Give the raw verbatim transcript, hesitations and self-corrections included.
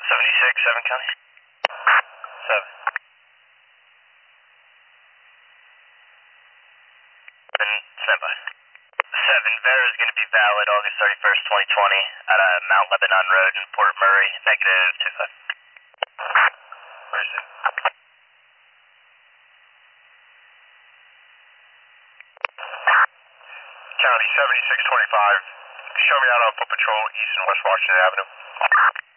seventy-six, seven County. seven. seven, standby. seven, Vera is going to be valid August thirty-first, twenty twenty at uh, Mount Lebanon Road in Port Murray, negative two five. Where is it? County seventy-six twenty-five. Show me out on foot patrol east and west Washington Avenue.